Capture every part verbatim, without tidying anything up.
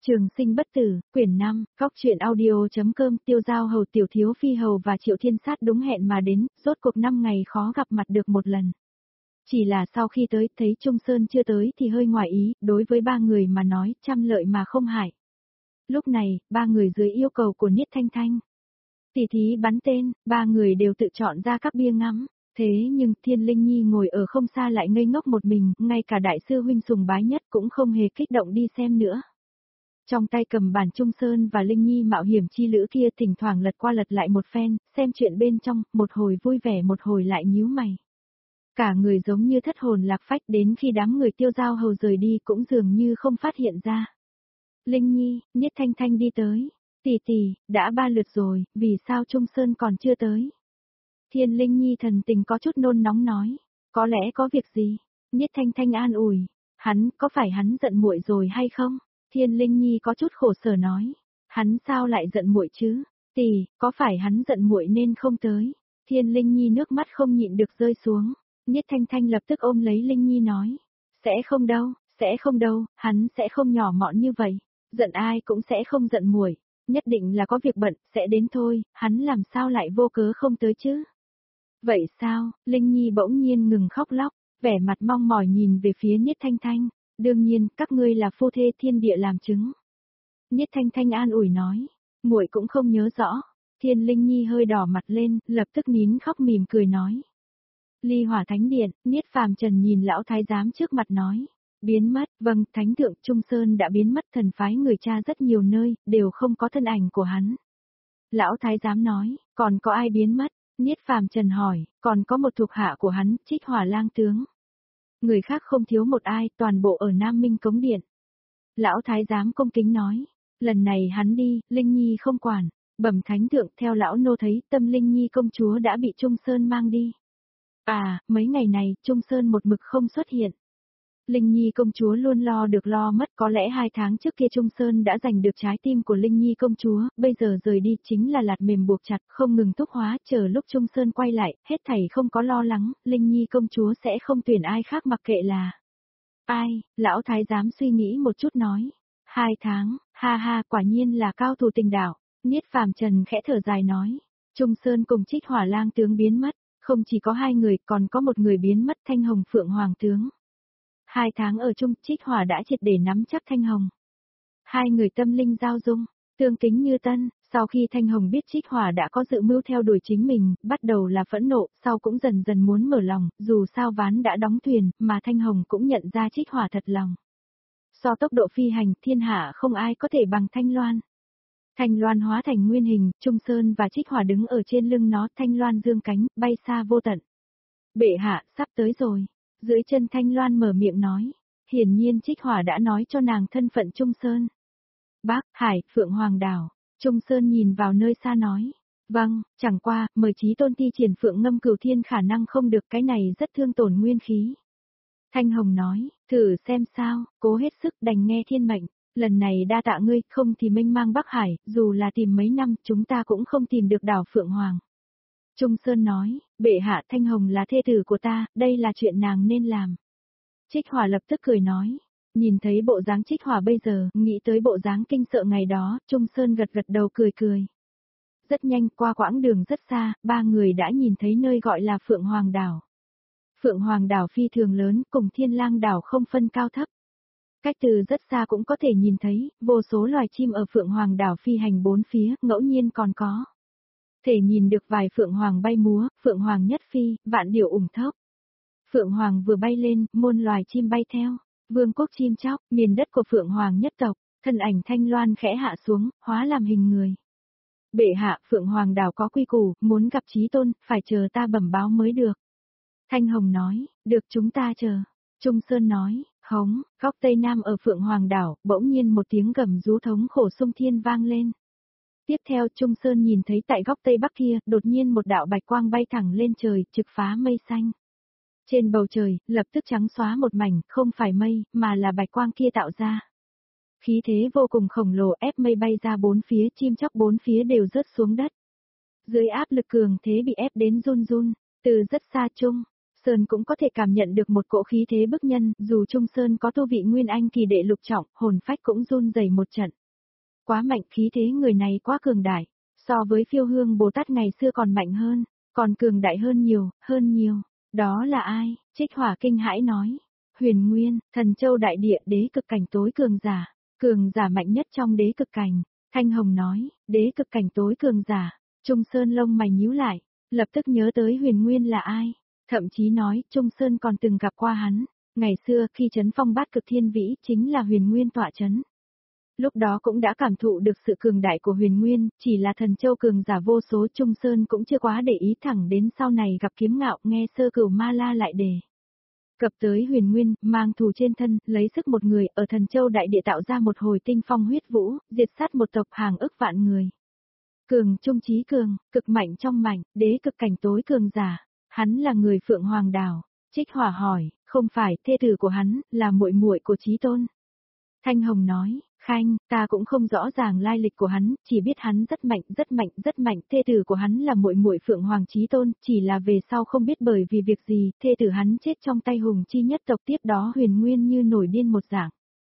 Trường sinh bất tử, quyển năm, góc truyện audio.com. Tiêu Giao Hầu, Tiểu Thiếu Phi Hầu và Triệu Thiên Sát đúng hẹn mà đến, rốt cuộc năm ngày khó gặp mặt được một lần. Chỉ là sau khi tới, thấy Trung Sơn chưa tới thì hơi ngoài ý, đối với ba người mà nói, trăm lợi mà không hại. Lúc này, ba người dưới yêu cầu của Niết Thanh Thanh. Tỷ thí bắn tên, ba người đều tự chọn ra các bia ngắm. Thế nhưng Thiên Linh Nhi ngồi ở không xa lại ngây ngốc một mình, ngay cả đại sư huynh sùng bái nhất cũng không hề kích động đi xem nữa. Trong tay cầm bản Trung Sơn và Linh Nhi mạo hiểm chi lữ kia thỉnh thoảng lật qua lật lại một phen, xem chuyện bên trong, một hồi vui vẻ một hồi lại nhíu mày. Cả người giống như thất hồn lạc phách, đến khi đám người Tiêu Giao Hầu rời đi cũng dường như không phát hiện ra. Linh Nhi, Niết Thanh Thanh đi tới. Tỷ tỷ, đã ba lượt rồi, vì sao Trung Sơn còn chưa tới? Thiên Linh Nhi thần tình có chút nôn nóng nói. Có lẽ có việc gì? Niết Thanh Thanh an ủi. Hắn, có phải hắn giận muội rồi hay không? Thiên Linh Nhi có chút khổ sở nói. Hắn sao lại giận muội chứ? Tỷ, có phải hắn giận muội nên không tới? Thiên Linh Nhi nước mắt không nhịn được rơi xuống. Niết Thanh Thanh lập tức ôm lấy Linh Nhi nói. Sẽ không đâu, sẽ không đâu, hắn sẽ không nhỏ mọn như vậy. Giận ai cũng sẽ không giận muội. Nhất định là có việc bận, sẽ đến thôi, hắn làm sao lại vô cớ không tới chứ? Vậy sao? Linh Nhi bỗng nhiên ngừng khóc lóc, vẻ mặt mong mỏi nhìn về phía Niết Thanh Thanh. Đương nhiên, các ngươi là phu thê thiên địa làm chứng. Niết Thanh Thanh an ủi nói, muội cũng không nhớ rõ. Thiên Linh Nhi hơi đỏ mặt lên, lập tức nín khóc mỉm cười nói. Ly Hỏa Thánh Điện, Niết Phàm Trần nhìn lão thái giám trước mặt nói. Biến mất, vâng, Thánh Thượng Trung Sơn đã biến mất, thần phái người cha rất nhiều nơi, đều không có thân ảnh của hắn. Lão thái giám nói, còn có ai biến mất? Niết Phàm Trần hỏi, còn có một thuộc hạ của hắn, Trích Hỏa Lang tướng. Người khác không thiếu một ai, toàn bộ ở Nam Minh Cống Điện. Lão thái giám công kính nói, lần này hắn đi, Linh Nhi không quản, bẩm Thánh Thượng, theo lão nô thấy, tâm Linh Nhi công chúa đã bị Trung Sơn mang đi. À, mấy ngày này, Trung Sơn một mực không xuất hiện. Linh Nhi công chúa luôn lo được lo mất, có lẽ hai tháng trước kia Trung Sơn đã giành được trái tim của Linh Nhi công chúa, bây giờ rời đi chính là lạt mềm buộc chặt, không ngừng thúc hóa, chờ lúc Trung Sơn quay lại, hết thảy không có lo lắng, Linh Nhi công chúa sẽ không tuyển ai khác mặc kệ là ai. Lão thái giám suy nghĩ một chút nói, hai tháng, ha ha, quả nhiên là cao thủ tình đạo. Niết Phàm Trần khẽ thở dài nói, Trung Sơn cùng Trích Hỏa Lang tướng biến mất, không chỉ có hai người, còn có một người biến mất, Thanh Hồng Phượng Hoàng tướng. Hai tháng ở chung, Trích Hỏa đã triệt để nắm chắc Thanh Hồng. Hai người tâm linh giao dung, tương kính như tân, sau khi Thanh Hồng biết Trích Hỏa đã có dự mưu theo đuổi chính mình, bắt đầu là phẫn nộ, sau cũng dần dần muốn mở lòng, dù sao ván đã đóng thuyền, mà Thanh Hồng cũng nhận ra Trích Hỏa thật lòng. So tốc độ phi hành, thiên hạ không ai có thể bằng Thanh Loan. Thanh Loan hóa thành nguyên hình, Trung Sơn và Trích Hỏa đứng ở trên lưng nó, Thanh Loan dương cánh, bay xa vô tận. Bệ hạ, sắp tới rồi. Dưới chân Thanh Loan mở miệng nói, hiển nhiên Trích Hỏa đã nói cho nàng thân phận Trung Sơn. Bắc, Hải, Phượng Hoàng đảo. Trung Sơn nhìn vào nơi xa nói, vâng, chẳng qua, mời Chí Tôn thi triển Phượng Ngâm Cửu Thiên khả năng không được, cái này rất thương tổn nguyên khí. Thanh Hồng nói, thử xem sao, cố hết sức, đành nghe thiên mệnh, lần này đa tạ ngươi, không thì mênh mang Bắc Hải, dù là tìm mấy năm, chúng ta cũng không tìm được đảo Phượng Hoàng. Trung Sơn nói, bệ hạ, Thanh Hồng là thê tử của ta, đây là chuyện nàng nên làm. Trích Hỏa lập tức cười nói, nhìn thấy bộ dáng Trích Hỏa bây giờ, nghĩ tới bộ dáng kinh sợ ngày đó, Trung Sơn gật gật đầu cười cười. Rất nhanh, qua quãng đường rất xa, ba người đã nhìn thấy nơi gọi là Phượng Hoàng đảo. Phượng Hoàng đảo phi thường lớn, cùng Thiên Lang đảo không phân cao thấp. Cách từ rất xa cũng có thể nhìn thấy, vô số loài chim ở Phượng Hoàng đảo phi hành bốn phía, ngẫu nhiên còn có thể nhìn được vài Phượng Hoàng bay múa, Phượng Hoàng nhất phi, vạn điểu ủng thốc. Phượng Hoàng vừa bay lên, muôn loài chim bay theo, vương quốc chim chóc, miền đất của Phượng Hoàng nhất tộc, thân ảnh Thanh Loan khẽ hạ xuống, hóa làm hình người. Bệ hạ, Phượng Hoàng đảo có quy củ, muốn gặp Chí Tôn, phải chờ ta bẩm báo mới được. Thanh Hồng nói, được chúng ta chờ. Trung Sơn nói, hống, góc Tây Nam ở Phượng Hoàng đảo, bỗng nhiên một tiếng gầm rú thống khổ sung thiên vang lên. Tiếp theo Trung Sơn nhìn thấy tại góc Tây Bắc kia, đột nhiên một đạo bạch quang bay thẳng lên trời, trực phá mây xanh. Trên bầu trời, lập tức trắng xóa một mảnh, không phải mây, mà là bạch quang kia tạo ra. Khí thế vô cùng khổng lồ ép mây bay ra bốn phía, chim chóc bốn phía đều rớt xuống đất. Dưới áp lực cường thế bị ép đến run run, từ rất xa chung, Sơn cũng có thể cảm nhận được một cỗ khí thế bức nhân, dù Trung Sơn có tu vị Nguyên Anh kỳ đệ lục trọng, hồn phách cũng run rẩy một trận. Quá mạnh, khí thế người này quá cường đại, so với Phiêu Hương Bồ Tát ngày xưa còn mạnh hơn, còn cường đại hơn nhiều, hơn nhiều. Đó là ai? Trích Hỏa kinh hãi nói. Huyền Nguyên, Thần Châu đại địa, đế cực cảnh tối cường giả, cường giả mạnh nhất trong đế cực cảnh. Thanh Hồng nói, đế cực cảnh tối cường giả. Trung Sơn lông mày nhíu lại, lập tức nhớ tới Huyền Nguyên là ai. Thậm chí nói, Trung Sơn còn từng gặp qua hắn. Ngày xưa khi chấn phong bát cực thiên vĩ chính là Huyền Nguyên tọa chấn. Lúc đó cũng đã cảm thụ được sự cường đại của Huyền Nguyên, chỉ là Thần Châu cường giả vô số, Trung Sơn cũng chưa quá để ý, thẳng đến sau này gặp Kiếm Ngạo, nghe Sơ Cửu Ma La lại đề cập tới Huyền Nguyên, mang thù trên thân, lấy sức một người, ở Thần Châu đại địa tạo ra một hồi tinh phong huyết vũ, diệt sát một tộc hàng ức vạn người. Cường trung chí cường, cực mạnh trong mạnh, đế cực cảnh tối cường giả, hắn là người Phượng Hoàng Đảo. Trích Hỏa hỏi, không phải, thê tử của hắn, là muội muội của Chí Tôn. Thanh Hồng nói, Khanh, ta cũng không rõ ràng lai lịch của hắn, chỉ biết hắn rất mạnh, rất mạnh, rất mạnh, thê tử của hắn là muội muội Phượng Hoàng Chí Tôn, chỉ là về sau không biết bởi vì việc gì, thê tử hắn chết trong tay hùng chi nhất tộc, tiếp đó Huyền Nguyên như nổi điên một dạng.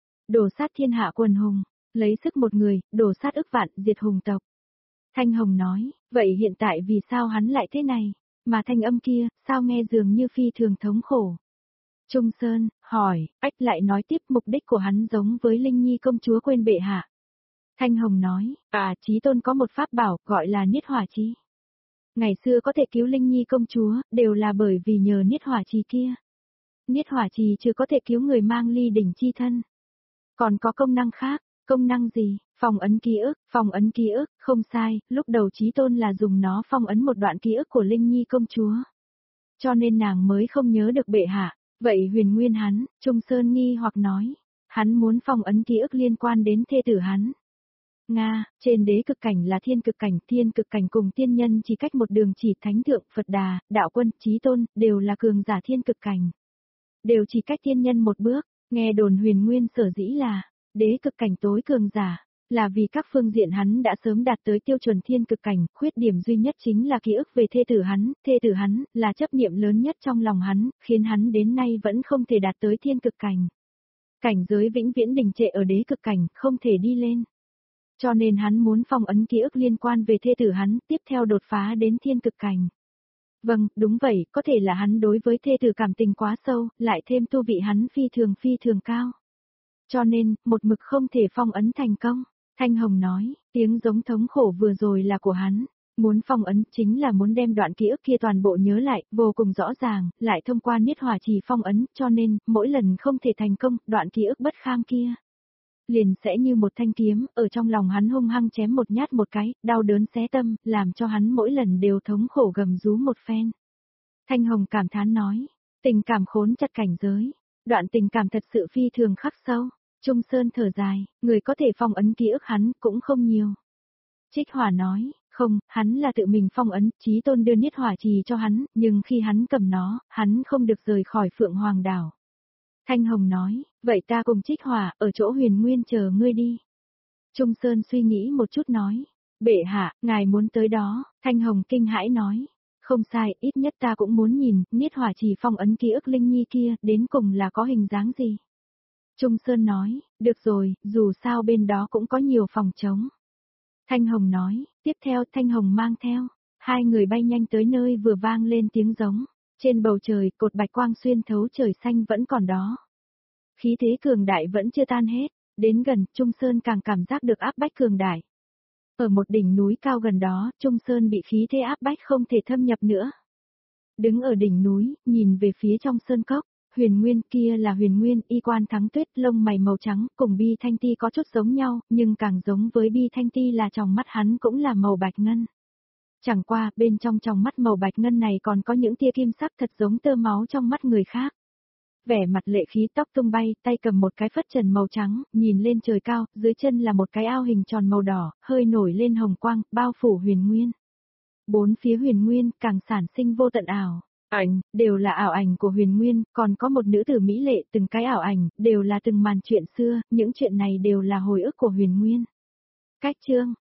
Đổ sát thiên hạ quần hùng, lấy sức một người, đổ sát ức vạn, diệt hùng tộc. Thanh Hồng nói, vậy hiện tại vì sao hắn lại thế này, mà thanh âm kia, sao nghe dường như phi thường thống khổ. Trung Sơn, hỏi, ách lại nói tiếp mục đích của hắn giống với Linh Nhi công chúa quên bệ hạ. Thanh Hồng nói, à, Chí Tôn có một pháp bảo, gọi là Niết Hỏa Chi. Ngày xưa có thể cứu Linh Nhi công chúa, đều là bởi vì nhờ Niết Hỏa Chi kia. Niết Hỏa Chi chưa có thể cứu người mang ly đỉnh chi thân. Còn có công năng khác, công năng gì? Phong ấn ký ức, phong ấn ký ức, không sai, lúc đầu Chí Tôn là dùng nó phong ấn một đoạn ký ức của Linh Nhi công chúa. Cho nên nàng mới không nhớ được bệ hạ. Vậy Huyền Nguyên hắn, Trung Sơn nghi hoặc nói, hắn muốn phong ấn ký ức liên quan đến thê tử hắn. Nga, trên đế cực cảnh là thiên cực cảnh, thiên cực cảnh cùng tiên nhân chỉ cách một đường, chỉ Thánh Thượng, Phật Đà, Đạo Quân, Chí Tôn, đều là cường giả thiên cực cảnh. Đều chỉ cách tiên nhân một bước, nghe đồn Huyền Nguyên sở dĩ là, đế cực cảnh tối cường giả, là vì các phương diện hắn đã sớm đạt tới tiêu chuẩn thiên cực cảnh, khuyết điểm duy nhất chính là ký ức về thê tử hắn, thê tử hắn, là chấp niệm lớn nhất trong lòng hắn, khiến hắn đến nay vẫn không thể đạt tới thiên cực cảnh. Cảnh giới vĩnh viễn đình trệ ở đế cực cảnh, không thể đi lên. Cho nên hắn muốn phong ấn ký ức liên quan về thê tử hắn, tiếp theo đột phá đến thiên cực cảnh. Vâng, đúng vậy, có thể là hắn đối với thê tử cảm tình quá sâu, lại thêm tu vị hắn phi thường phi thường cao. Cho nên, một mực không thể phong ấn thành công. Thanh Hồng nói, tiếng giống thống khổ vừa rồi là của hắn, muốn phong ấn chính là muốn đem đoạn ký ức kia toàn bộ nhớ lại, vô cùng rõ ràng, lại thông qua Niết Hỏa Trì phong ấn, cho nên, mỗi lần không thể thành công, đoạn ký ức bất kham kia. Liền sẽ như một thanh kiếm, ở trong lòng hắn hung hăng chém một nhát một cái, đau đớn xé tâm, làm cho hắn mỗi lần đều thống khổ gầm rú một phen. Thanh Hồng cảm thán nói, tình cảm khốn chặt cảnh giới, đoạn tình cảm thật sự phi thường khắc sâu. Trung Sơn thở dài, người có thể phong ấn ký ức hắn cũng không nhiều. Trích Hỏa nói, không, hắn là tự mình phong ấn, Chí Tôn đưa Niết Hỏa Trì cho hắn, nhưng khi hắn cầm nó, hắn không được rời khỏi Phượng Hoàng Đảo. Thanh Hồng nói, vậy ta cùng Trích Hỏa, ở chỗ Huyền Nguyên chờ ngươi đi. Trung Sơn suy nghĩ một chút nói, bệ hạ, ngài muốn tới đó, Thanh Hồng kinh hãi nói, không sai, ít nhất ta cũng muốn nhìn, Niết Hỏa Trì phong ấn ký ức Linh Nhi kia, đến cùng là có hình dáng gì. Trung Sơn nói, được rồi, dù sao bên đó cũng có nhiều phòng trống. Thanh Hồng nói, tiếp theo Thanh Hồng mang theo, hai người bay nhanh tới nơi vừa vang lên tiếng giống, trên bầu trời cột bạch quang xuyên thấu trời xanh vẫn còn đó. Khí thế cường đại vẫn chưa tan hết, đến gần Trung Sơn càng cảm giác được áp bách cường đại. Ở một đỉnh núi cao gần đó, Trung Sơn bị khí thế áp bách không thể thâm nhập nữa. Đứng ở đỉnh núi, nhìn về phía trong sơn cốc. Huyền Nguyên kia là Huyền Nguyên, y quan thắng tuyết, lông mày màu trắng, cùng Bi Thanh Ti có chút giống nhau, nhưng càng giống với Bi Thanh Ti là tròng mắt hắn cũng là màu bạch ngân. Chẳng qua, bên trong tròng mắt màu bạch ngân này còn có những tia kim sắc thật giống tơ máu trong mắt người khác. Vẻ mặt lệ khí, tóc tung bay, tay cầm một cái phất trần màu trắng, nhìn lên trời cao, dưới chân là một cái ao hình tròn màu đỏ, hơi nổi lên hồng quang, bao phủ Huyền Nguyên. Bốn phía Huyền Nguyên càng sản sinh vô tận ảo. Ảnh, đều là ảo ảnh của Huyền Nguyên, còn có một nữ tử mỹ lệ, từng cái ảo ảnh, đều là từng màn chuyện xưa, những chuyện này đều là hồi ức của Huyền Nguyên. Cách chương